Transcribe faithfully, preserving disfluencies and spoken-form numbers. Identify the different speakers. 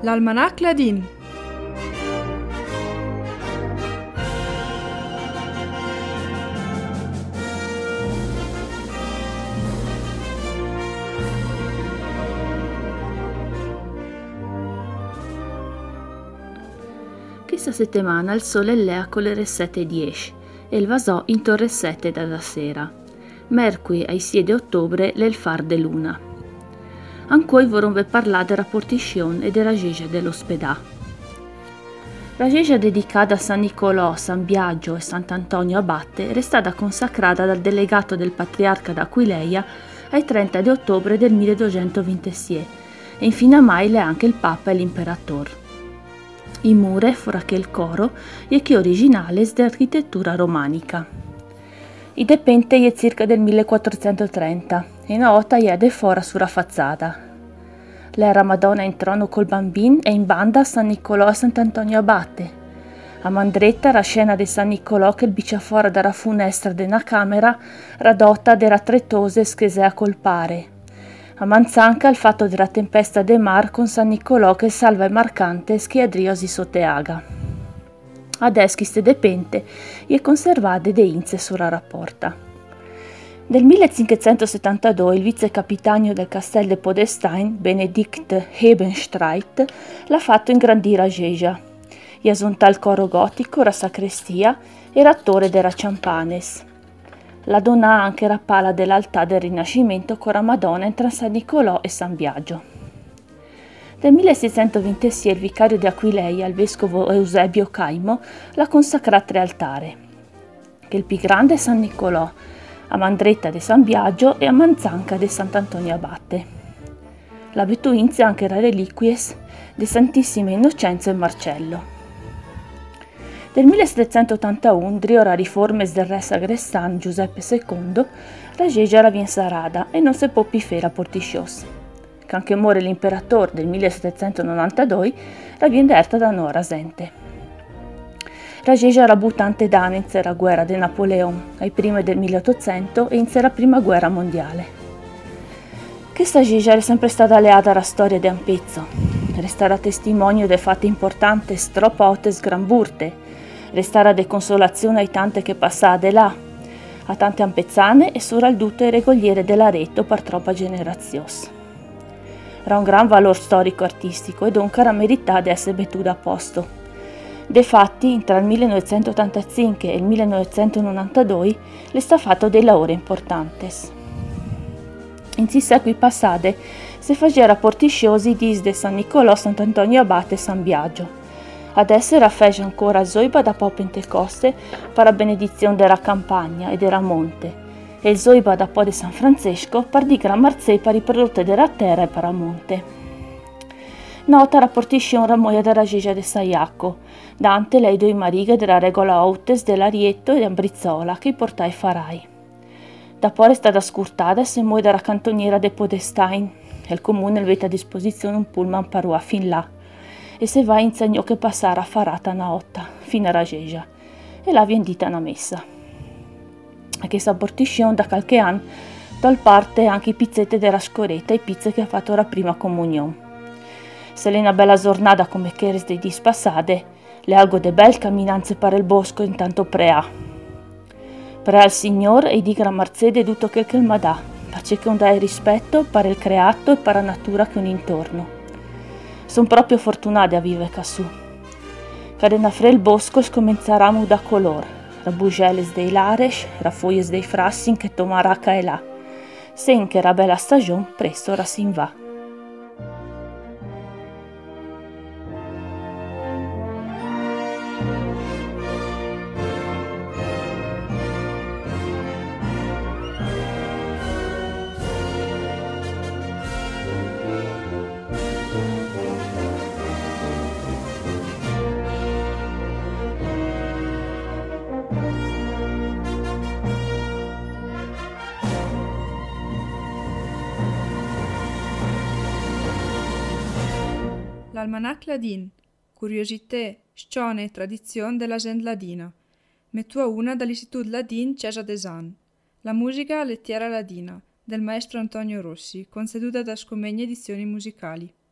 Speaker 1: L'Almanach Ladin.
Speaker 2: Questa settimana il sole lea con le sette e dieci e il vasò in torre sette da sera. Mercoledì ai sei di ottobre l'el far de luna. Ancora vorremmo parlare della portiscione e della Geggia dell'ospedà. La Geggia dedicata a San Nicolò, San Biagio e Sant'Antonio Abate è stata consacrata dal delegato del patriarca d'Aquileia ai trenta di ottobre del milleduecentoventisei e infine a mai è anche il Papa e l'Imperatore. I mure, fuori che il coro, è che originale di architettura romanica. I dipinti è circa del millequattrocentotrenta e una volta è de fora sulla fazzata. L'era Madonna in trono col bambino e in banda San Nicolò e Sant'Antonio Abate. A mandretta la scena di San Nicolò che il bicia fuori dalla finestra della camera radotta della tretose schesea col pare. A Manzanca il fatto della tempesta de mar con San Nicolò che salva il marcante schiadriosi sotteaga. Adesso queste depente è conservate de inze sulla rapporta. Nel millecinquecentosettantadue il vicecapitano del Castel de Podestein, Benedikt Hebenstreit, l'ha fatto ingrandire a Geggia. Gli assunta il coro gotico, la sacrestia e l'attore della Champanes. La donna anche la pala dell'altare del Rinascimento con la Madonna tra San Nicolò e San Biagio. Nel milleseicentoventisei il vicario di Aquileia, il vescovo Eusebio Caimo, l'ha consacrato tre altari, che il più grande è San Nicolò, a Mandretta di San Biagio e a Manzanca di Sant'Antonio Abate. La betuinzia anche la reliquies di Santissima Innocenza e Marcello. Nel millesettecentottantuno, drio la riforme del re sagrestan Giuseppe secondo, la Geggia la vien sarada e non si può più fare a portiscios. Che anche muore l'imperatore del millesettecentonovantadue, la vien derta da Nora Sente. La Geggia era buttante d'anni in la guerra di Napoleon, ai primi del milleottocento e in la prima guerra mondiale. Questa Geggia è sempre stata alleata alla storia di Ampezzo, resterà testimonio dei fatti importanti stropote sgramburte, resterà de consolazione ai tante che passate là, a tante ampezzane e soprattutto ai regoliere dell'Areto per troppa generazios. Era un gran valore storico-artistico e dunque era meritato di essere bettuto a posto. Defatti, tra il millenovecentottantacinque e il millenovecentonovantadue le sta fatto dei lavori importanti. In si secoli passate si faceva portisciosi dis de San Nicolò, Sant'Antonio Abate e San Biagio. Adesso era fece ancora zoiba da po' Pentecoste per la benedizione della campagna e della monte e il zoiba da po' di San Francesco per di gran marzè per i prodotti della terra e per la monte. Nota la portiscione ramoia della Geggia de Saiacco, dante lei due marighe della regola Outes dell'Arietto e di Ambrizzola che portai farai. Da poi è stata scurtata e si muove dalla cantoniera de Podestein e il comune aveva a disposizione un pullman parua fin là e se va insegnò che passare a farata una otta fino alla Geggia e la vendita una messa. E che sa portiscione da qualche anno dal parte anche i pizzette della scoretta e i pizze che ha fatto la prima comunione. Se l'è una bella giornata come che res dei dispassate, le algo de bel camminanze per il bosco intanto prea. Prea al Signor e di gran marzede tutto quel che il madà, pace che un dai rispetto per il creato e per la natura che un intorno. Son proprio fortunati a vivere cassù. Cadena fre il bosco scominciaram da color, rabugeles dei lares, rafoies dei frassin che tomaraca e là. Sen che la bella stagione presto ora si va.
Speaker 1: L'Almanach Ladin. Curiosité, scione e tradizione della gente ladina. Mettua una dall'Istituto Ladin Cesa Desan. La musica lettiera ladina, del maestro Antonio Rossi, conceduta da Scomegna Edizioni Musicali.